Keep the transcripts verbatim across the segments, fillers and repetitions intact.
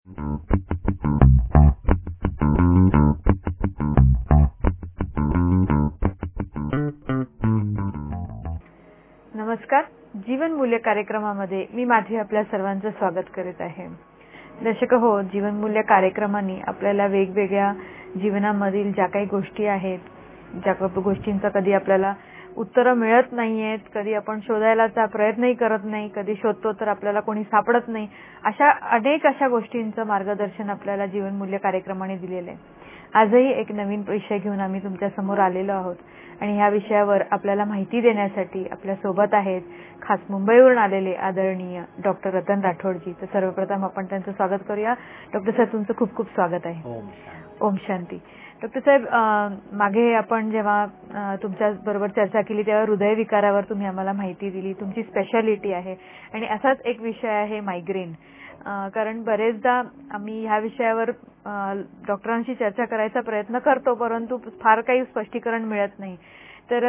नमस्कार. जीवन मूल्य कार्यक्रमामध्ये मी माझे आपल्या सर्वांचं स्वागत करीत आहे. दर्शक हो, जीवन मूल्य कार्यक्रमाने आपल्याला वेगवेगळ्या जीवनामधील ज्या काही गोष्टी आहेत, ज्या गोष्टींचा कधी आपल्याला उत्तरं मिळत नाहीयेत, कधी आपण शोधायलाचा प्रयत्नही करत नाही, कधी शोधतो तर आपल्याला कोणी सापडत नाही, अशा अनेक अशा गोष्टींचं मार्गदर्शन आपल्याला जीवन मूल्य कार्यक्रमाने दिलेलं आहे. आजही एक नवीन विषय घेऊन आम्ही तुमच्या समोर आलेलो आहोत आणि ह्या विषयावर आपल्याला माहिती देण्यासाठी आपल्या सोबत आहेत खास मुंबईवरून आलेले आदरणीय डॉक्टर रतन राठोडजी. तर सर्वप्रथम आपण त्यांचं स्वागत करूया. डॉक्टर साहेब, तुमचं खूप खूप स्वागत आहे. ओम शांती. डॉक्टर साहेब, मागे आपण जेव्हा तुमच्या बरोबर चर्चा केली तेव्हा हृदयविकारावर तुम्ही आम्हाला माहिती दिली. तुमची स्पेशालिटी आहे आणि असाच एक विषय आहे मायग्रेन. कारण बरेचदा आम्ही ह्या विषयावर डॉक्टरांशी चर्चा करायचा प्रयत्न करतो, परंतु फार काही स्पष्टीकरण मिळत नाही. तर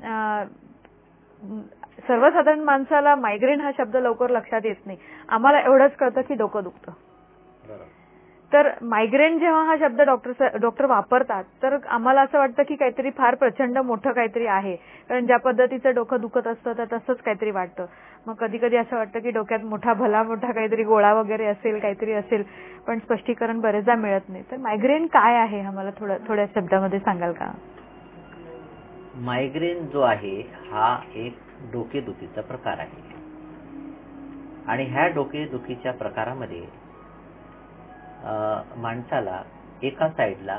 सर्वसाधारण माणसाला मायग्रेन हा शब्द लवकर लक्षात येत नाही. आम्हाला एवढंच कळतं की डोकं दुखतं. तर मायग्रेन जेव्हा हा शब्द डॉक्टर डॉक्टर वापरतात तर आम्हाला असं वाटतं की काहीतरी फार प्रचंड मोठं काहीतरी आहे, कारण ज्या पद्धतीचं डोकं दुखत असतं तर तसंच काहीतरी वाटतं. मग कधी कधी असं वाटतं की डोक्यात मोठा भला मोठा काहीतरी गोळा वगैरे असेल, काहीतरी असेल, पण स्पष्टीकरण बरेचदा मिळत नाही. तर मायग्रेन काय आहे आम्हाला थोडं थोड्या शब्दामध्ये सांगाल का? मायग्रेन जो आहे हा एक डोकेदुखीचा प्रकार आहे आणि ह्या डोकेदुखीच्या प्रकारामध्ये माणसाला एका साईडला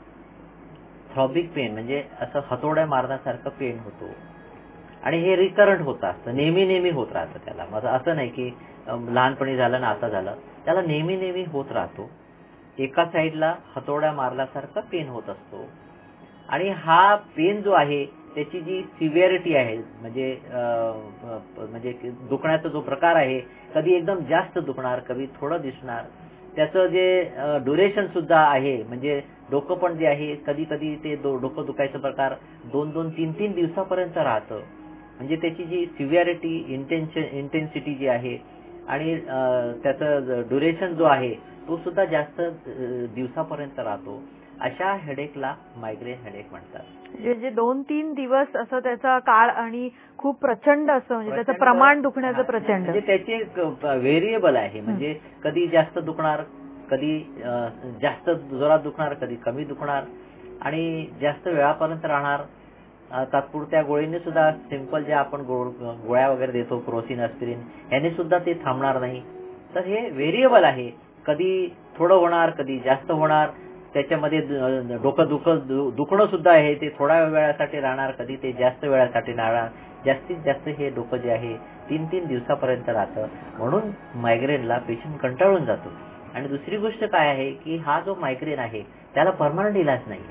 थ्रॉबिक पेन म्हणजे असं हातोड्या मारण्यासारखं पेन होतो आणि हे रिकरंट होत असतं, नेहमी नेहमी होत राहतं. त्याला माझं असं नाही की लहानपणी झालं ना आता झालं, त्याला नेहमी नेहमी होत राहतो. एका साईडला हातोड्या मारल्यासारखं पेन होत असतो आणि हा पेन जो आहे त्याची जी सिव्हिअरिटी आहे म्हणजे म्हणजे दुखण्याचा जो प्रकार आहे, कधी एकदम जास्त दुखणार, कधी थोडं दिसणार. त्याचं जे ड्युरेशन सुद्धा आहे, म्हणजे डोकं पण जे आहे कधी कधी ते डोकं दुखायचं प्रकार दोन दोन तीन तीन दिवसापर्यंत राहतं. म्हणजे त्याची जी सिव्हिअरिटी इंटेन्शन इंटेन्सिटी जी आहे आणि त्याचं ड्युरेशन जो आहे तो सुद्धा जास्त दिवसापर्यंत राहतो. अशा हेडेकला मायग्रेन हेडेक म्हणतात. जे दोन तीन दिवस असं त्याचा काळ आणि खूप प्रचंड असं म्हणजे त्याचं प्रमाण दुखण्याचं प्रचंड, म्हणजे त्याचे व्हेरिएबल आहे. म्हणजे कधी जास्त दुखणार, कधी जास्त जोरात दुखणार, कधी कमी दुखणार आणि जास्त वेळापर्यंत राहणार. तात्पुरत्या गोळीने सुद्धा सिंपल जे आपण गोळ्या वगैरे देतो क्रोसिन एस्पिरिन, याने सुद्धा ते थांबणार नाही. तर हे व्हेरिएबल आहे. कधी थोडं होणार, कधी जास्त होणार. त्याच्यामध्ये डोकं दुख दुखणं सुद्धा आहे, ते थोड्या वेळासाठी राहणार, कधी ते जास्त वेळासाठी राहणार. जास्तीत जास्त हे डोकं जे आहे तीन तीन दिवसापर्यंत राहतं. म्हणून मायग्रेनला पेशंट कंटाळून जातो. आणि दुसरी गोष्ट काय आहे की हा जो मायग्रेन आहे त्याला परमनंट इलाज नाही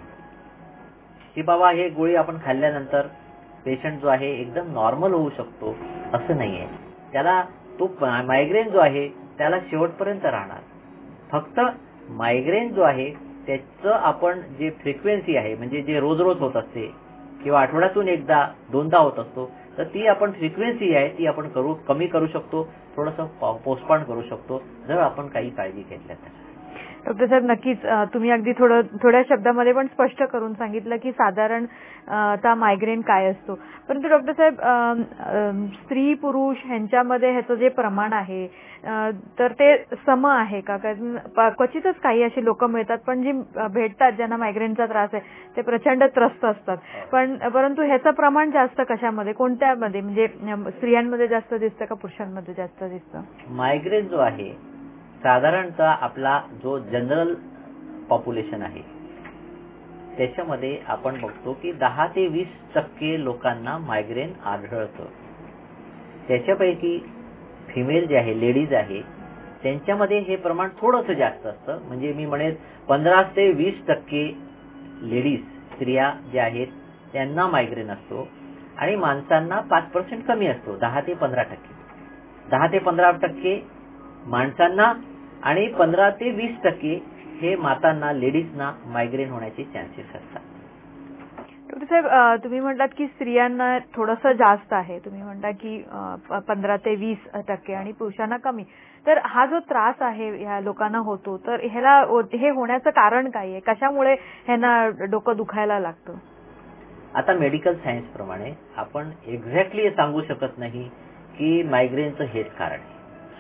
की बाबा हे गोळी आपण खाल्ल्यानंतर पेशंट जो आहे एकदम नॉर्मल होऊ शकतो, असं नाहीये. त्याला तो मायग्रेन जो आहे त्याला शेवटपर्यंत राहणार. फक्त मायग्रेन जो आहे त्याचं आपण जे फ्रिक्वेन्सी आहे म्हणजे जे रोज रोज होत असते किंवा आठवड्यातून एकदा दोनदा होत असतो, तर ती आपण फ्रिक्वेन्सी आहे ती आपण करू कमी करू शकतो, थोडंसं पोस्टपोन करू शकतो जर आपण काही काळजी घेतल्या तर. डॉक्टर साहेब, नक्कीच तुम्ही अगदी थोडं थोड्या शब्दामध्ये पण स्पष्ट करून सांगितलं की साधारण आता मायग्रेन काय असतो. परंतु डॉक्टर साहेब, स्त्री पुरुष ह्यांच्यामध्ये ह्याचं जे प्रमाण आहे तर ते सम आहे का? कारण क्वचितच काही अशी लोक मिळतात पण जी भेटतात ज्यांना मायग्रेनचा त्रास आहे ते प्रचंड त्रस्त असतात, पण परंतु ह्याचं प्रमाण जास्त कशामध्ये, कोणत्यामध्ये, म्हणजे स्त्रियांमध्ये जास्त दिसतं का पुरुषांमध्ये जास्त दिसतं? मायग्रेन जो आहे साधारणतः आपला जो जनरल पॉप्युलेशन आहे त्याच्यामध्ये आपण बघतो की दहा ते वीस टक्के लोकांना मायग्रेन आढळतं. त्याच्यापैकी फिमेल जे आहे, लेडीज आहे, त्यांच्यामध्ये हे प्रमाण थोडंसं जास्त असतं. म्हणजे मी म्हणेन पंधरा ते वीस टक्के लेडीज स्त्रिया ज्या आहेत त्यांना मायग्रेन असतो आणि माणसांना पाच पर्सेंट कमी असतो, दहा ते पंधरा टक्के दहा ते पंधरा टक्के माणसांना आणि पंधरा ते वीस टक्के हे मातांना, लेडीजना मायग्रेन होण्याचे चान्सेस असतात. डॉक्टर साहेब, तुम्ही म्हणलात की स्त्रियांना थोडंसं जास्त आहे, तुम्ही म्हणता की पंधरा ते वीस टक्के आणि पुरुषांना कमी. तर हा जो त्रास आहे ह्या लोकांना होतो, तर ह्याला हे होण्याचं कारण काय आहे? कशामुळे ह्यांना डोकं दुखायला लागतं? आता मेडिकल सायन्स प्रमाणे आपण एक्झॅक्टली सांगू शकत नाही की मायग्रेनचं हेच कारण आहे.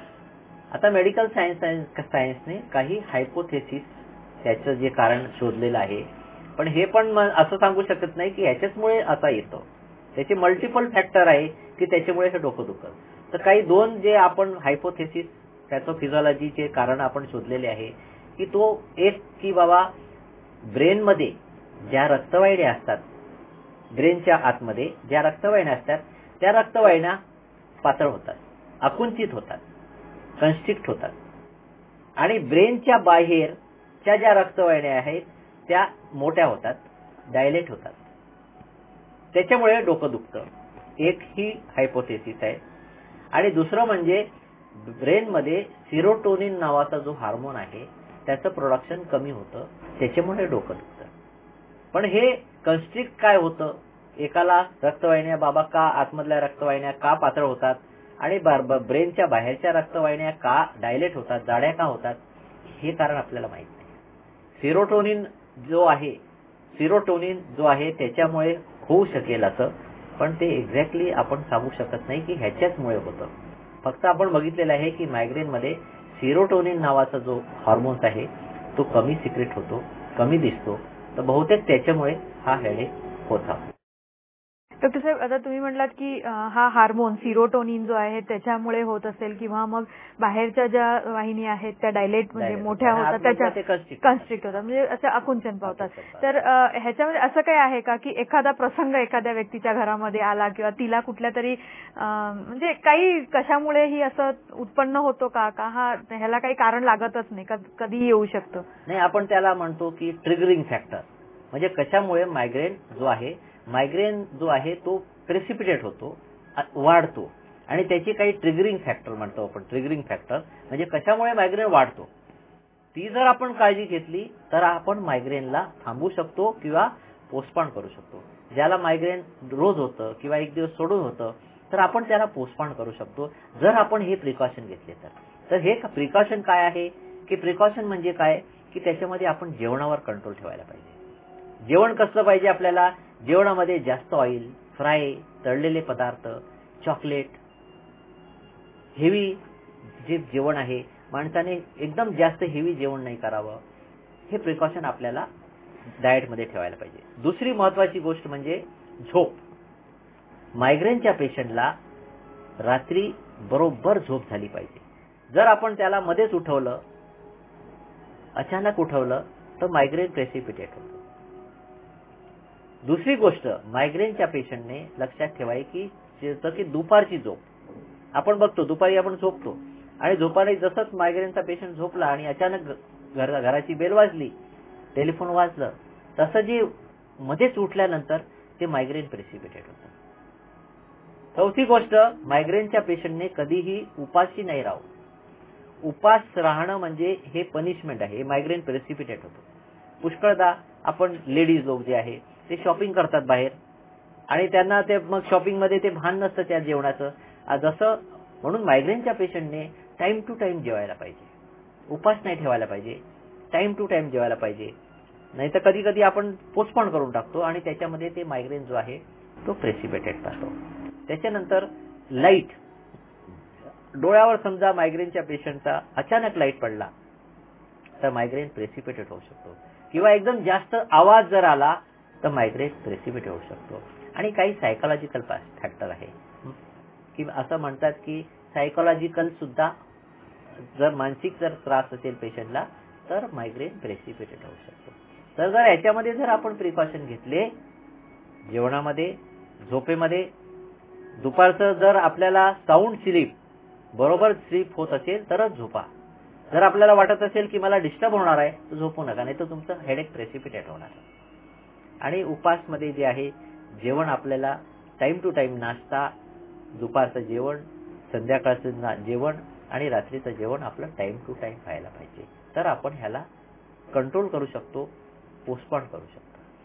आता मेडिकल सायन्स सायन्सने काही हायपोथेसिस त्याचं जे कारण शोधलेलं आहे, पण हे पण असं सांगू शकत नाही की ह्याच्याचमुळे असा येतो. त्याचे मल्टिपल फॅक्टर आहे की त्याच्यामुळे हे डोकं दुखतं. तर काही दोन जे आपण हायपोथेसिस त्याचं फिजिओलॉजीचे कारण आपण शोधलेले आहे की तो एक की बाबा ब्रेनमध्ये ज्या रक्तवाहिन्या असतात, ब्रेनच्या आतमध्ये ज्या रक्तवाहिन्या असतात त्या रक्तवाहिन्या पातळ होतात, आकुंचित होतात, कन्स्ट्रिक्ट होतात आणि ब्रेनच्या बाहेरच्या ज्या रक्तवाहिन्या आहेत त्या मोठ्या होतात, डायलेट होतात. त्याच्यामुळे डोकं दुखतं. एक ही हायपोथेसिस आहे. आणि दुसरं म्हणजे ब्रेनमध्ये सिरोटोनिन नावाचा जो हार्मोन आहे त्याचं प्रोडक्शन कमी होतं, त्याच्यामुळे डोकं दुखतं. पण हे कन्स्ट्रिक्ट काय होतं, एकाला रक्तवाहिन्या बाबा का आतमधल्या रक्तवाहिन्या का पातळ होतात आणि ब्रेनच्या बाहेरच्या रक्तवाहिन्या का डायलेट होतात, जाड्या का होतात, हे कारण आपल्याला माहित नाही. सिरोटोनिन जो आहे सिरोटोनिन जो आहे त्याच्यामुळे होऊ शकेल असं, पण ते एक्झॅक्टली आपण सांगू शकत नाही की ह्याच्याचमुळे होतं. फक्त आपण बघितलेलं आहे की मायग्रेनमध्ये सिरोटोनिन नावाचा जो हार्मोन्स आहे तो कमी सिक्रेट होतो, कमी दिसतो. तर बहुतेक त्याच्यामुळे हा हेडेक होता. डॉक्टर साहेब, आता तुम्ही म्हटलात की हा हार्मोन सिरोटोनिन जो आहे त्याच्यामुळे होत असेल किंवा मग बाहेरच्या ज्या वाहिनी आहेत त्या डायलेट म्हणजे मोठ्या होतात, त्याच्या कन्स्ट्रिक्ट होतात, म्हणजे असं आकुंचन पावतात. तर ह्याच्यामध्ये असं काही आहे का की एखादा प्रसंग एखाद्या व्यक्तीच्या घरामध्ये आला किंवा तिला कुठल्या तरी म्हणजे काही कशामुळे ही असं उत्पन्न होतो का का हा ह्याला काही कारण लागतच नाही, कधी येऊ शकतं? नाही, आपण त्याला म्हणतो की ट्रिगरिंग फॅक्टर. म्हणजे कशामुळे मायग्रेन जो आहे मायग्रेन जो आहे तो प्रेसिपिटेट होतो, वाढतो आणि त्याची काही ट्रिगरिंग फॅक्टर म्हणतो आपण. ट्रिगरिंग फॅक्टर म्हणजे कशामुळे मायग्रेन वाढतो, ती जर आपण काळजी घेतली तर आपण मायग्रेनला थांबवू शकतो किंवा पोस्टपोन करू शकतो. ज्याला मायग्रेन रोज होतं किंवा एक दिवस सोडून होतं तर आपण त्याला पोस्टपोन करू शकतो जर आपण हे प्रिकॉशन घेतले तर. तर हे प्रिकॉशन काय आहे की प्रिकॉशन म्हणजे काय की त्याच्यामध्ये आपण जेवणावर कंट्रोल ठेवायला पाहिजे. जेवण कसलं पाहिजे आपल्याला, जेवणामध्ये जास्त ऑइल, फ्राय, तळलेले पदार्थ, चॉकलेट, हेवी जे जेवण आहे माणसाने एकदम जास्त हेवी जेवण नाही करावं. हे प्रिकॉशन आपल्याला डाएटमध्ये ठेवायला पाहिजे. दुसरी महत्वाची गोष्ट म्हणजे झोप. मायग्रेनच्या पेशंटला रात्री बरोबर झोप झाली पाहिजे. जर आपण त्याला मध्येच उठवलं, अचानक उठवलं तर मायग्रेन प्रेसिपिटेट होतं. दुसरी गोष्ट मायग्रेनच्या पेशंटने लक्षात ठेवायची की दुपारची झोप. आपण बघतो दुपारी आपण झोपतो आणि झोपाने जसंच मायग्रेनचा पेशंट झोपला आणि अचानक घराची बेल वाजली, टेलिफोन वाजलं, तसं जे मध्येच उठल्यानंतर ते मायग्रेन प्रेसिपिटेट होतं. चौथी गोष्ट, मायग्रेनच्या पेशंटने कधीही उपाशी नाही राहावं. उपास राहणं म्हणजे हे पनिशमेंट आहे, हे मायग्रेन प्रेसिपिटेट होतं. पुष्कळदा आपण लेडीज लोक जे आहे ते शॉपिंग करतात बाहेर आणि त्यांना ते मग शॉपिंगमध्ये ते भान नसतं त्या जेवणाचं. जसं म्हणून मायग्रेनच्या पेशंटने टाइम टू टाइम जेवायला पाहिजे, उपास नाही ठेवायला पाहिजे, टाइम टू टाइम जेवायला पाहिजे. नाहीतर कधी कधी आपण पोस्टपोन करून टाकतो आणि त्याच्यामध्ये ते मायग्रेन जो आहे तो प्रेसिपिटेट राहतो. त्याच्यानंतर लाईट, डोळ्यावर समजा मायग्रेनच्या पेशंटचा अचानक लाईट पडला तर मायग्रेन प्रेसिपिटेट होऊ शकतो किंवा एकदम जास्त आवाज जर आला तर मायग्रेन प्रेसिपिटेट होऊ शकतो. आणि काही सायकोलॉजिकल फॅक्टर आहे की असं म्हणतात की सायकोलॉजिकल सुद्धा जर मानसिक जर त्रास असेल पेशंटला तर मायग्रेन प्रेसिपिटेट होऊ शकतो. तर जर याच्यामध्ये जर आपण प्रिकॉशन घेतले, जेवणामध्ये, झोपेमध्ये, दुपारचं जर आपल्याला साऊंड स्लीप बरोबर स्लीप होत असेल तरच झोपा. जर आपल्याला वाटत असेल की मला डिस्टर्ब होणार आहे तर झोपू नका, नाही तर तुमचं हेडेक प्रेसिपिटेट होणार. आणि उपासमध्ये जे आहे जेवण आपल्याला टाइम टू टाइम, नाश्ता, दुपारचं जेवण, संध्याकाळचं जेवण आणि रात्रीचं जेवण आपलं टाइम टू टाइम व्हायला पाहिजे. तर आपण ह्याला कंट्रोल करू शकतो, पोस्टपोन करू शकतो.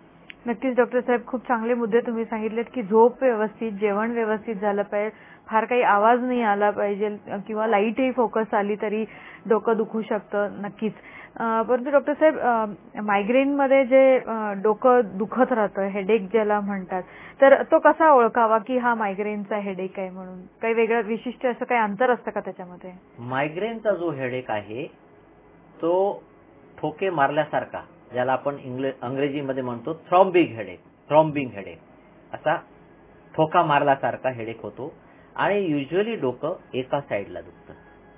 नक्कीच डॉक्टर साहेब, खूप चांगले मुद्दे तुम्ही सांगितलेत की झोप व्यवस्थित, जेवण व्यवस्थित झालं पाहिजे, फार काही आवाज नाही आला पाहिजे किंवा लाईटही फोकस आली तरी डोकं दुखू शकतं. नक्कीच. परंतु डॉक्टर साहेब, मायग्रेनमध्ये जे डोकं दुखत राहतं, हेडेक ज्याला म्हणतात, तर तो कसा ओळखावा की हा मायग्रेनचा हेडेक आहे म्हणून? काही वेगळं विशिष्ट असं काही अंतर असतं का त्याच्यामध्ये? मायग्रेनचा जो हेडेक आहे तो ठोके मारल्यासारखा, ज्याला आपण इंग्रजीमध्ये म्हणतो थ्रॉम्बिक हेडेक, थ्रॉम्बिंग हेडेक, असा ठोका मारल्यासारखा हेडेक होतो आणि युजली डोकं एका साईडला दुखतं.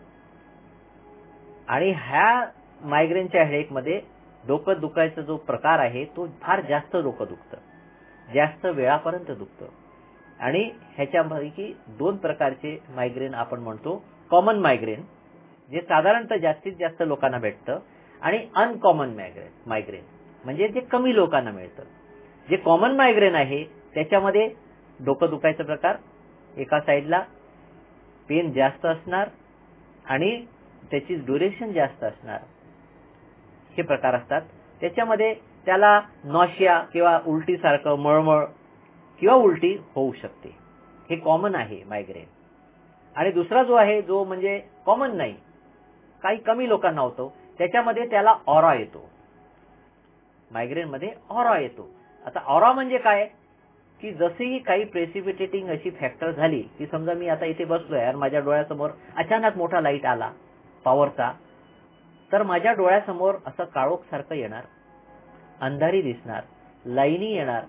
आणि ह्या मायग्रेनच्या हेडेकमध्ये डोकं दुखायचा जो प्रकार आहे तो फार जास्त डोकं दुखतं, जास्त वेळापर्यंत दुखतं. आणि ह्याच्यापैकी दोन प्रकारचे मायग्रेन आपण म्हणतो. कॉमन मायग्रेन, जे साधारणतः जास्तीत जास्त लोकांना भेटतं, आणि अनकॉमन मायग्रेन मायग्रेन म्हणजे जे कमी लोकांना मिळतं. जे कॉमन मायग्रेन आहे त्याच्यामध्ये डोकं दुखायचा प्रकार, एका साईडला पेन जास्त असणार आणि त्याची ड्युरेशन जास्त असणार, हे प्रकार असतात. त्याच्यामध्ये त्याला नॉशिया किंवा उलटीसारखं मळमळ किंवा उलटी होऊ शकते. हे कॉमन आहे मायग्रेन. आणि दुसरा जो आहे, जो म्हणजे कॉमन नाही, काही कमी लोकांना होतो, त्याच्यामध्ये त्याला ऑरा येतो. मायग्रेन मध्ये ऑरा येतो. आता ऑरा म्हणजे काय की जसेही काही प्रेसिपिटेटिंग अशी फॅक्टर झाली की समजा मी आता इथे बसलोय आणि माझ्या डोळ्यासमोर अचानक मोठा लाईट आला पॉवरचा, तर माझ्या डोळ्यासमोर असं काळोख सारखं येणार, अंधारी दिसणार, लाईनी येणार,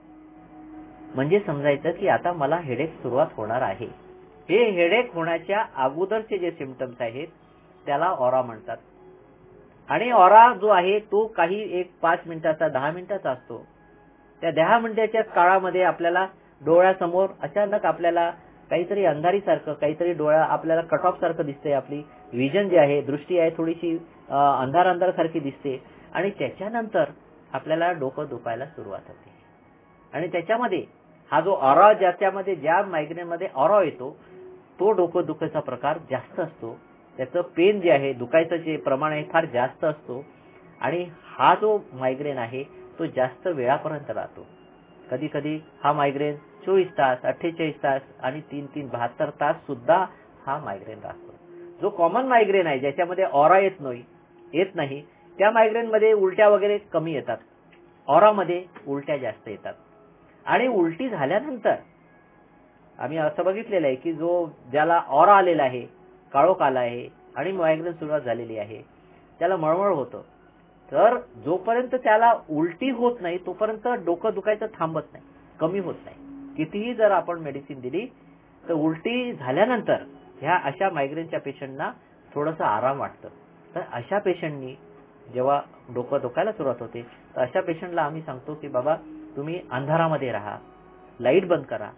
म्हणजे समजायचं की आता मला हेडेक सुरुवात होणार आहे. हे हेडेक होण्याच्या अगोदरचे जे सिम्पटम्स आहेत त्याला ऑरा म्हणतात. आणि ऑरा जो आहे तो काही एक पाच मिनिटाचा, दहा मिनिटाचा असतो. त्या दहा मिनिटाच्या काळामध्ये आपल्याला डोळ्यासमोर अचानक आपल्याला काहीतरी अंधारी सारखं, काहीतरी डोळा आपल्याला कट ऑफ सारखं दिसतंय. आपली विजन जी आहे, दृष्टी आहे, थोडीशी अंधार अंधार सारखी दिसते. आणि त्याच्यानंतर आपल्याला डोकं दुखायला सुरुवात होते. आणि त्याच्यामध्ये हा जो ऑरा, ज्याच्यामध्ये ज्या मायग्रेन मध्ये ऑरा येतो तो डोकं दुखायचा प्रकार जास्त असतो. त्याचं पेन जे आहे, दुखायचं जे प्रमाण आहे फार जास्त असतो. आणि हा जो मायग्रेन आहे तो जास्त वेळापर्यंत राहतो. कधी कधी हा मायग्रेन चोवीस तास, अठ्ठेचाळीस तास आणि तीन तीन बहात्तर तास सुद्धा हा मायग्रेन राहतो. जो कॉमन मायग्रेन आहे, ज्याच्यामध्ये ऑरा येत नाही येत नाही त्या मायग्रेन मध्ये उलट्या वगैरे कमी येतात. ऑरा मध्ये उलट्या जास्त येतात. आणि उलटी झाल्यानंतर आम्ही असं बघितलेलं आहे की जो ज्याला ऑरा आलेला आहे, काळोख आला आहे आणि मायग्रेन सुरुवात झालेली आहे, त्याला मळमळ होतं. तर जोपर्यंत त्याला उलटी होत नाही तोपर्यंत डोकं दुखायचं थांबत नाही, कमी होत नाही. कितीही जर आपण मेडिसिन दिली तर उलटी झाल्यानंतर ह्या अशा मायग्रेनच्या पेशंटना थोडंसं आराम वाटतं. तर अशा पेशंटनी जेव्हा डोकं दुखायला सुरुवात होते तर अशा पेशंटला आम्ही सांगतो की बाबा तुम्ही अंधारामध्ये राहा, लाईट बंद करा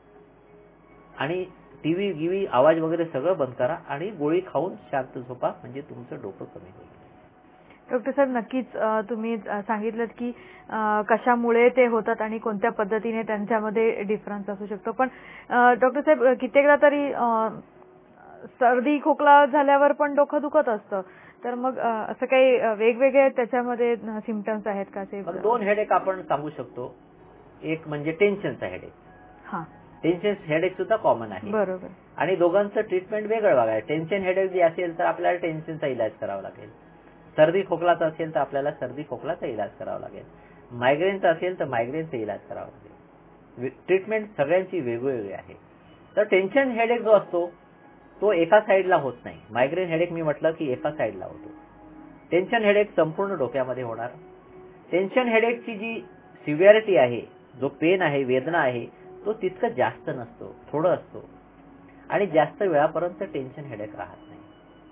आणि टीव्ही गिवी आवाज वगैरे सगळं बंद करा आणि गोळी खाऊन शांत झोपा, म्हणजे तुमचं डोकं कमी होईल. डॉक्टर साहेब, नक्कीच तुम्ही सांगितलं की कशामुळे ते होतात आणि कोणत्या पद्धतीने त्यांच्यामध्ये डिफरन्स असू शकतो. पण डॉक्टर साहेब, कित्येकदा तरी सर्दी खोकला झाल्यावर पण डोकं दुखत असतं, तर मग असं काही वेगवेगळे त्याच्यामध्ये सिम्पटम्स आहेत का? ते दोन हेडेक आपण सांगू शकतो. एक म्हणजे टेन्शनचा हेडेक. हा, टेन्शन हेडेक सुद्धा कॉमन आहे. बरोबर. आणि दोघांचं ट्रीटमेंट वेगळं बघायचं. टेन्शन हेडेक जे असेल तर आपल्याला टेन्शनचा इलाज करावा लागेल. सर्दी खोकलाचा असेल तर आपल्याला सर्दी खोकलाचा इलाज करावा लागेल. मायग्रेनचा असेल तर मायग्रेनचा इलाज करावा लागेल. ट्रीटमेंट सगळ्यांची वेगवेगळी आहे. तर टेन्शन हेडेक जो असतो तो एका साईडला होत नाही. मायग्रेन हेडेक मी म्हटलं की एका साईडला होतो. टेन्शन हेडेक संपूर्ण डोक्यामध्ये होणार. टेन्शन हेडेकची जी सिव्हिअरिटी आहे, जो पेन आहे, वेदना आहे, तो तितकं जास्त नसतो, थोडं असतो आणि जास्त वेळापर्यंत टेन्शन हेडेक राहत नाही.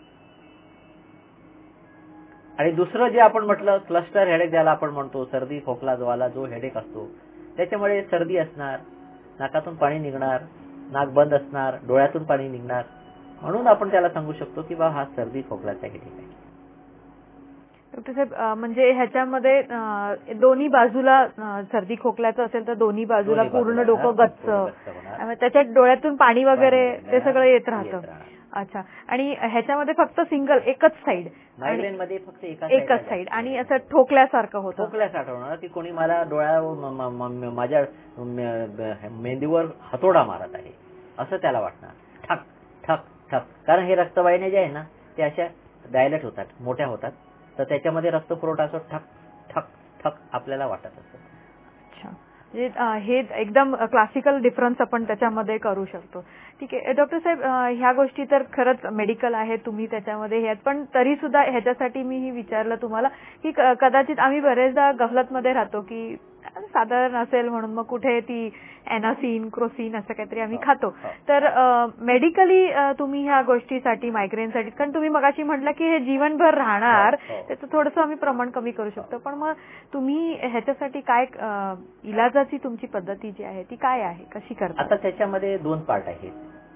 आणि दुसरं जे आपण म्हटलं क्लस्टर हेडेक, ज्याला आपण म्हणतो सर्दी खोकला ज्वाला जो हेडेक असतो, त्याच्यामुळे सर्दी असणार, नाकातून पाणी निघणार, नाक बंद असणार, डोळ्यातून पाणी निघणार, म्हणून आपण त्याला सांगू शकतो की बा हा सर्दी खोकलाचा हेडेक आहे. डॉक्टर साहेब, म्हणजे ह्याच्यामध्ये दोन्ही बाजूला सर्दी खोकल्याचं असेल तर दोन्ही बाजूला पूर्ण डोकं गच्च, त्याच्यात डोळ्यातून पाणी वगैरे ते सगळं येत राहतं. अच्छा. आणि ह्याच्यामध्ये फक्त सिंगल एकच साइड, मायग्रेन मध्ये फक्त एकच साइड आणि असं ठोकल्यासारखं होतं. ठोकल्यासारखं होणार की कोणी मला डोळ्या माझ्या मेंदूवर हातोडा मारत आहे असं त्याला वाटणार. ठक ठक ठक. कारण हे रक्तवाहिन्या ज्या आहे ना ते अशा डायलेट होतात, मोठ्या होतात, तर त्याच्यामध्ये रक्तपुरवठा असं ठक ठक ठक आपल्याला वाटत असतं. अच्छा. हे एकदम क्लासिकल डिफरन्स आपण त्याच्यामध्ये करू शकतो. ठीक आहे डॉक्टर साहेब, ह्या गोष्टी तर खरंच मेडिकल आहे, तुम्ही त्याच्यामध्ये हे, पण तरी सुद्धा ह्याच्यासाठी मी ही विचारलं तुम्हाला की कदाचित आम्ही बरेचदा गफलतमध्ये राहतो की साधारण असेल म्हणून मग कुठे ती एनासिन क्रोसिन असं काहीतरी आम्ही खातो. तर मेडिकली तुम्ही ह्या गोष्टीसाठी मायग्रेनसाठी, कारण तुम्ही मगाशी म्हटलं की हे जीवनभर राहणार, त्याचं थोडंसं आम्ही प्रमाण कमी करू शकतो, पण मग तुम्ही ह्याच्यासाठी काय इलाजाची तुमची पद्धती जी आहे ती काय आहे, कशी करता? आता त्याच्यामध्ये दोन पार्ट आहेत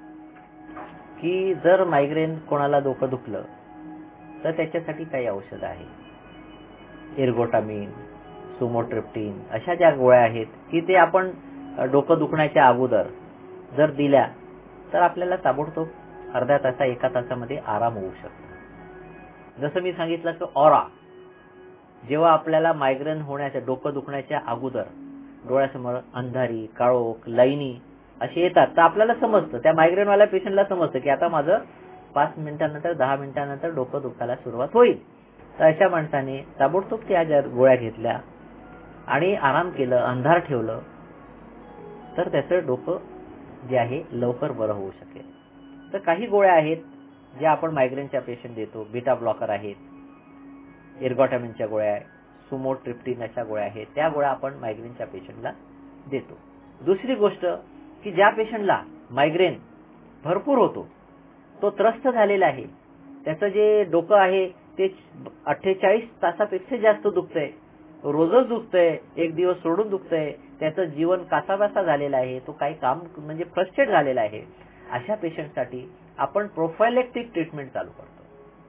की जर मायग्रेन कोणाला डोकं दुखलं तर त्याच्यासाठी काही औषध आहे. एर्गोटामिन, सुमोट्रिप्टिन अशा ज्या गोळ्या आहेत की ते आपण डोकं दुखण्याच्या अगोदर जर दिल्या तर आपल्याला ताबडतोब अर्ध्या तासा एका तासामध्ये आराम होऊ शकतो. जसं मी सांगितलं की ऑरा, जेव्हा आपल्याला मायग्रेन होण्याच्या डोकं दुखण्याच्या अगोदर डोळ्यासमोर अंधारी, काळोख, लाईनी असे येतात तर आपल्याला समजतं, त्या मायग्रेनवाल्या पेशंटला समजतं की आता माझं पाच मिनिटांनंतर दहा मिनिटांनंतर डोकं दुखायला सुरुवात होईल. तर अशा माणसाने ताबडतोब त्या ज्या गोळ्या घेतल्या आणि आराम केलं, अंधार ठेवलं तर त्याचं डोकं जे आहे लवकर बरं होऊ शकेल. तर काही गोळ्या आहेत ज्या आपण मायग्रेनच्या पेशंट देतो. बीटा ब्लॉकर आहेत, एर्गोटामिनच्या गोळ्या आहेत, सुमोट्रिप्टिन अशा गोळ्या आहेत, त्या गोळ्या आपण मायग्रेनच्या पेशंटला देतो. दुसरी गोष्ट की ज्या पेशंटला मायग्रेन भरपूर होतो, तो त्रस्त झालेला आहे, त्याचं जे डोकं आहे ते अठ्ठेचाळीस तासापेक्षा जास्त दुखतंय, रोजच दुखतंय, एक दिवस सोडून दुखतंय, त्याचं जीवन कासाबासा झालेलं आहे, तो काही काम म्हणजे फ्रस्ट्रेट झालेला आहे, अशा पेशंटसाठी आपण प्रोफायलेक्टिक ट्रीटमेंट चालू करतो.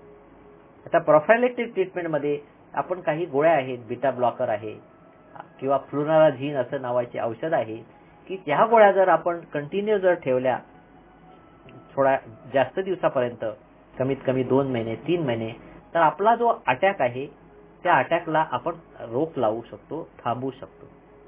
आता प्रोफायलेक्टिक ट्रीटमेंटमध्ये आपण काही गोळ्या आहेत, बीटा ब्लॉकर आहे किंवा फ्लुनाराझिन असं नावाचे औषध आहे की त्या गोळ्या जर आपण कंटिन्यू जर ठेवल्या थोडा जास्त दिवसापर्यंत, कमीत कमी दोन महिने तीन महिने, तर आपला जो अटॅक आहे त्या अटॅकला आपण रोख लावू शकतो, थांबवू शकतो.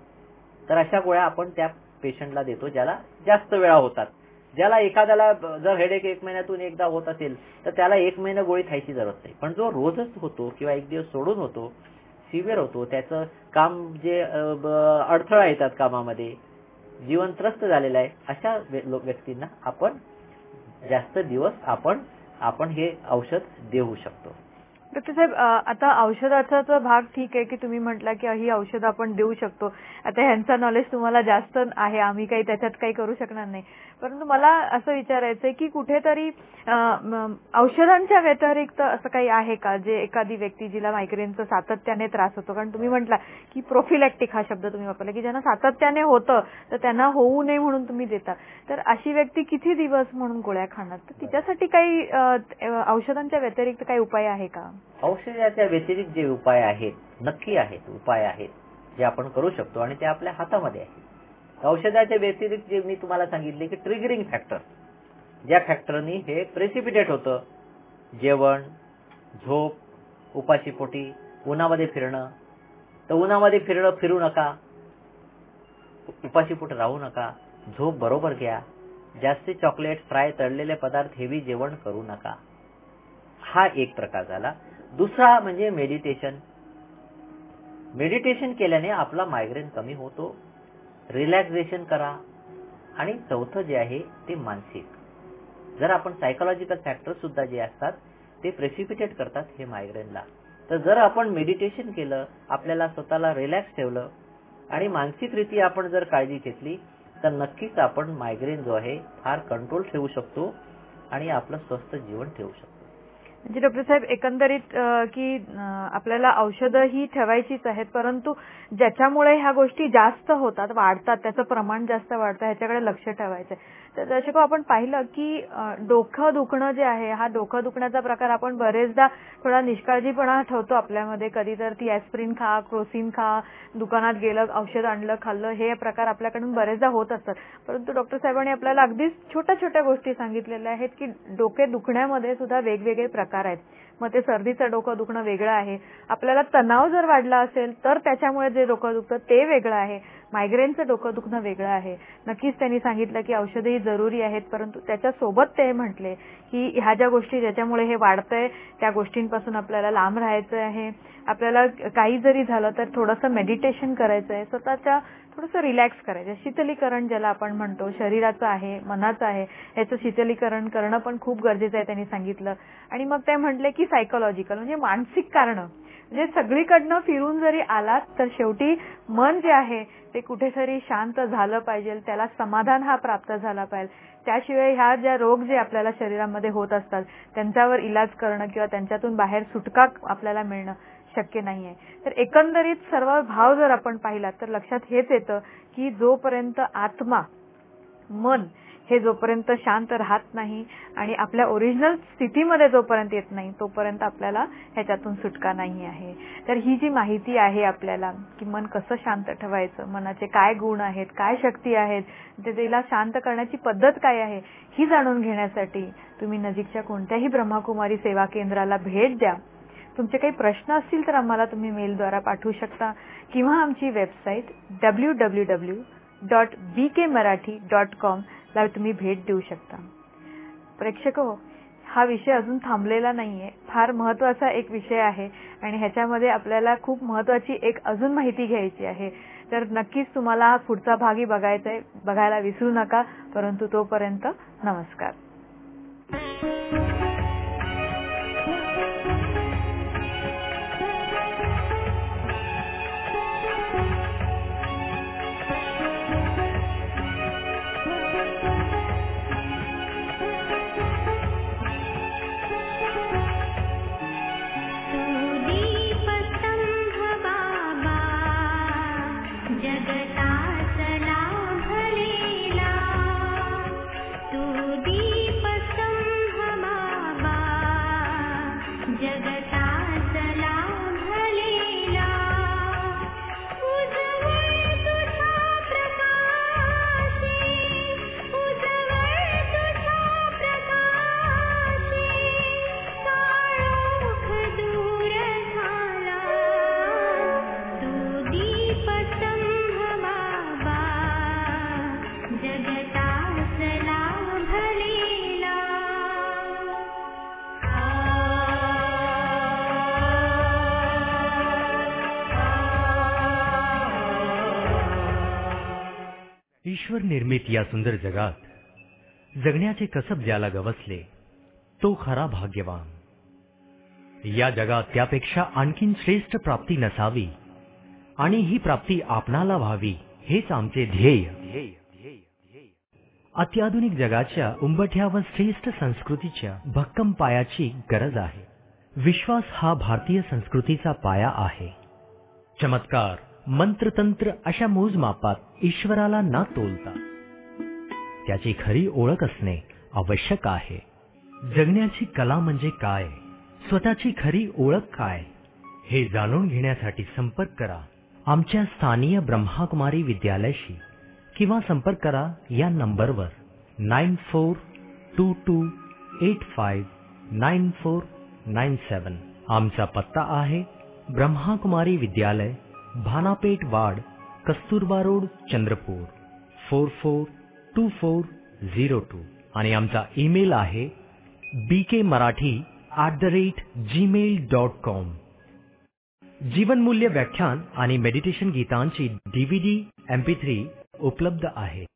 तर अशा गोळ्या आपण त्या पेशंटला देतो ज्याला जास्त वेळा होतात. ज्याला एखाद्याला जर हेडेक एक महिन्यातून एकदा होत असेल तर त्याला एक महिना गोळी खायची जरूरत नाही, पण जो रोजच होतो किंवा एक दिवस सोडून होतो, सिव्हिअर होतो, त्याचं काम जे अडथळा येतात कामामध्ये, जीवन त्रस्त झालेलं आहे, अशा व्यक्तींना आपण जास्त दिवस आपण आपण हे औषध देऊ शकतो. डॉक्टर साहेब, आता औषधाचा भाग ठीक आहे की तुम्ही म्हटला की ही औषधं आपण देऊ शकतो. आता ह्यांचा नॉलेज तुम्हाला जास्त आहे, आम्ही काही त्याच्यात काही करू शकणार नाही, परंतु मला असं विचारायचंय की कुठेतरी औषधांच्या व्यतिरिक्त असं काही आहे का जे एखादी व्यक्ती जिला मायग्रेनचा सातत्याने त्रास होतो, कारण तुम्ही म्हटला की प्रोफिलॅक्टिक हा शब्द तुम्ही वापरला की ज्यांना सातत्याने होतं तर त्यांना होऊ नये म्हणून तुम्ही देता, तर अशी व्यक्ती किती दिवस म्हणून गोळ्या खाणार, तर तिच्यासाठी काही औषधांच्या व्यतिरिक्त काही उपाय आहे का? औषधाच्या व्यतिरिक्त जे उपाय आहेत, नक्की आहेत, उपाय आहेत जे आपण करू शकतो आणि ते आपल्या हातामध्ये आहे. औषधाच्या व्यतिरिक्त जे मी तुम्हाला सांगितले की ट्रिगरिंग फॅक्टर, ज्या फॅक्टरनी हे प्रेसिपिटेट होतं, जेवण, झोप, उपाशीपोटी, उन्हामध्ये फिरणं, तर उन्हामध्ये फिरणं फिरू नका, उपाशीपोटी राहू नका, झोप बरोबर घ्या, जास्त चॉकलेट, फ्राय, तळलेले पदार्थ, हेवी जेवण करू नका. हा एक प्रकार झाला. दुसरा म्हणजे मेडिटेशन. मेडिटेशन केल्याने आपला मायग्रेन कमी होतो, रिलॅक्सेशन करा. आणि चौथं जे आहे ते मानसिक. जर आपण सायकोलॉजिकल फॅक्टर सुद्धा जे असतात ते प्रेसिपिटेट करतात हे मायग्रेनला. तर जर आपण मेडिटेशन केलं, आपल्याला स्वतःला रिलॅक्स ठेवलं आणि मानसिकरीत्या आपण जर काळजी घेतली तर नक्कीच आपण मायग्रेन जो आहे फार कंट्रोल ठेवू शकतो आणि आपलं स्वस्थ जीवन ठेवू शकतो. म्हणजे डॉक्टर साहेब, एकंदरीत की आपल्याला औषधं ही ठेवायचीच आहेत, परंतु ज्याच्यामुळे ह्या गोष्टी जास्त होतात, वाढतात, त्याचं प्रमाण जास्त वाढतं, ह्याच्याकडे लक्ष ठेवायचं. तर दर्शको, आपण पाहिलं की डोकं दुखणं जे आहे, हा डोकं दुखण्याचा प्रकार आपण बरेचदा थोडा निष्काळजीपणा ठेवतो आपल्यामध्ये. कधी तर ती ॲस्प्रिन खा, क्रोसिन खा, दुकानात गेलं, औषध आणलं, खाल्लं, हे प्रकार आपल्याकडून बरेचदा होत असतात. परंतु डॉक्टर साहेबांनी आपल्याला अगदी छोट्या छोट्या गोष्टी सांगितलेल्या आहेत की डोके दुखण्यामध्ये सुद्धा वेगवेगळे प्रकार आहेत. मग ते सर्दीचं डोकं दुखणं वेगळं आहे, आपल्याला तणाव जर वाढला असेल तर त्याच्यामुळे जे डोकं दुखतं ते वेगळं आहे, मायग्रेनचं डोकं दुखणं वेगळं आहे. नक्कीच त्यांनी सांगितलं की औषधही जरुरी आहेत, परंतु त्याच्यासोबत ते म्हटले की ह्या ज्या गोष्टी ज्याच्यामुळे हे वाढतंय त्या गोष्टींपासून आपल्याला लांब राहायचं आहे. आपल्याला काही जरी झालं तर थोडंसं मेडिटेशन करायचं आहे, स्वतःच्या थोडंसं रिलॅक्स करायचं. शीतलीकरण ज्याला आपण म्हणतो, शरीराचं आहे, मनाचं आहे, याचं शीतलीकरण करणं पण खूप गरजेचं आहे त्यांनी सांगितलं. आणि मग ते म्हटले की सायकोलॉजिकल म्हणजे मानसिक कारणं, म्हणजे सगळीकडनं फिरून जरी आलात तर शेवटी मन जे आहे ते कुठेतरी शांत झालं पाहिजे, त्याला समाधान हा प्राप्त झाला पाहिजे. त्याशिवाय ह्या ज्या रोग जे आपल्याला शरीरामध्ये होत असतात त्यांच्यावर इलाज करणं किंवा त्यांच्यातून बाहेर सुटका आपल्याला मिळणं शक्य नाहीये. तर एकंदरीत सर्व भाव जर आपण पाहिलात तर लक्षात हेच येतं की जोपर्यंत आत्मा, मन हे जोपर्यंत शांत राहत नाही आणि आपल्या ओरिजिनल स्थितीमध्ये जोपर्यंत येत नाही तोपर्यंत आपल्याला ह्याच्यातून सुटका नाही आहे. तर ही जी माहिती आहे आपल्याला की मन कसं शांत ठेवायचं, मनाचे काय गुण आहेत, काय शक्ती आहेत, त्याला शांत करण्याची पद्धत काय आहे, ही जाणून घेण्यासाठी तुम्ही नजीकच्या कोणत्याही ब्रह्मकुमारी सेवा केंद्राला भेट द्या. तुमचे काही प्रश्न असतील तर आम्हाला तुम्ही मेलद्वारा पाठवू शकता किंवा आमची website W W W dot B K Marathi dot com ला तुम्ही भेट देऊ शकता. प्रेक्षक हो, हा विषय अजून थांबलेला नाहीये, फार महत्वाचा एक विषय आहे आणि ह्याच्यामध्ये आपल्याला खूप महत्वाची एक अजून माहिती घ्यायची आहे. तर नक्कीच तुम्हाला हा पुढचा भागही बघायचा आहे, बघायला विसरू नका. परंतु तोपर्यंत नमस्कार. ईश्वर निर्मित या सुंदर जगात जगण्याचे कसब ज्याला गवसले तो खरा भाग्यवान. या जगात त्यापेक्षा आणखीन श्रेष्ठ प्राप्ती नसावी आणि ही प्राप्ती आपणाला व्हावी हेच आमचे ध्येय. अत्याधुनिक जगाच्या उंबठ्या व श्रेष्ठ संस्कृतीच्या भक्कम पायाची गरज आहे. विश्वास हा भारतीय संस्कृतीचा पाया आहे. चमत्कार, मंत्रतंत्र अशा मोजमापात ईश्वराला न तोलता त्याची खरी ओळख असणे आवश्यक आहे. जगण्याची कला म्हणजे काय, स्वतःची खरी ओळख काय, हे जाणून घेण्यासाठी संपर्क करा आमच्या स्थानीय ब्रह्मकुमारी विद्यालयाशी किंवा संपर्क करा या नंबरवर nine four two two eight five nine four nine seven. आमचा पत्ता आहे Brahmakumari Vidyalaya, Bhanapeth ward, Kasturba road, Chandrapur four four two four zero two. आणि आमचा ईमेल आहे B K Marathi at the rate Gmail dot com. जीवनमूल्य व्याख्यान आणि मेडिटेशन गीतांची डीव्हीडी एम पी थ्री उपलब्ध आहे.